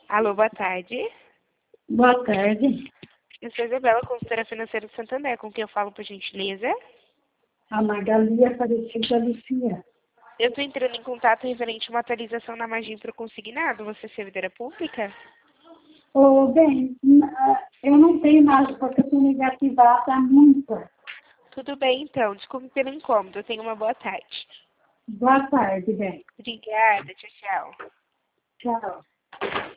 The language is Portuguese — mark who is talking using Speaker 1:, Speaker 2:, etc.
Speaker 1: Alô, boa tarde.
Speaker 2: Boa tarde.
Speaker 1: Eu sou Isabela, consultora financeira do Santander, com quem eu falo, por gentileza.
Speaker 2: A Magali Aparecida Lucia.
Speaker 1: Eu estou entrando em contato referente a uma atualização na margem para o consignado. Você é servidora pública?
Speaker 2: Eu não tenho mais, porque eu fui negativada há muito.
Speaker 1: Tudo bem, então. Desculpe pelo incômodo. Tenha uma boa tarde.
Speaker 2: Boa tarde, bem.
Speaker 1: Obrigada. Tchau, tchau.
Speaker 2: Tchau.